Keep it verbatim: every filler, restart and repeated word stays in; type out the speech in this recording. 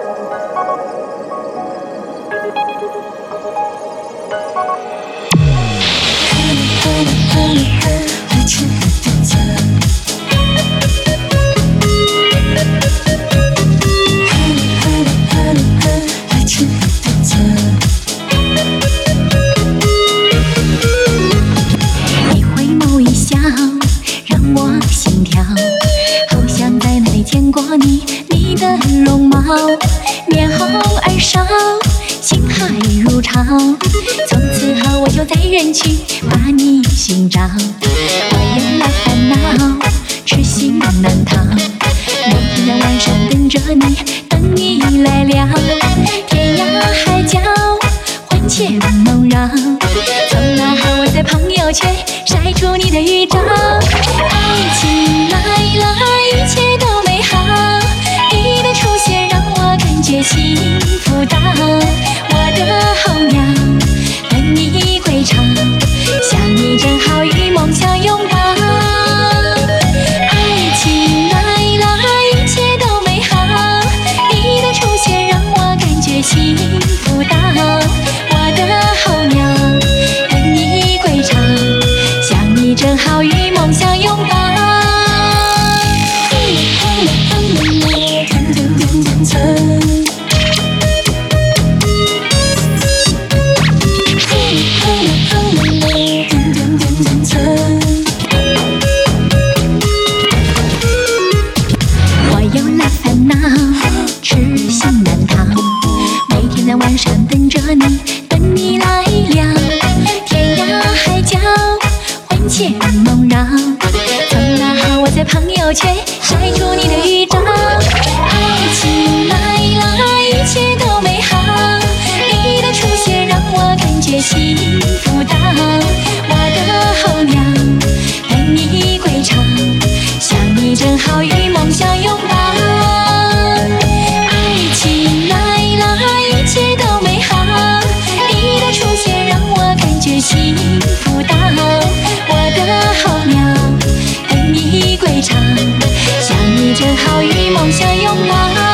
面红耳烧，心海如潮。从此后我就在人群把你寻找，我有了烦恼，痴心难逃。每天在晚上等着你，等你来了，天涯海角，魂牵梦绕。从那后我在朋友圈晒出你的预兆，爱情来了，一切都美好。你的出现让我感觉幸福到，我的候鸟等你归巢，想你正好与梦相拥抱。爱情来了，一切都美好，你的出现让我感觉幸福到，我的候鸟等你归巢，想你正好与梦相拥抱。我有了烦恼，痴心难逃，每天在晚上等着你，等你来了，天涯海角，魂牵梦绕。从那后我在朋友圈晒出你的预兆，爱情来了，一切都美好，你的出现让我感觉幸福到，我的候鸟等你归巢，想你正好与梦相拥抱。爱情来了，一切都美好，你的出现让我感觉幸福到，我的候鸟等你归巢，想你正好与梦相拥抱。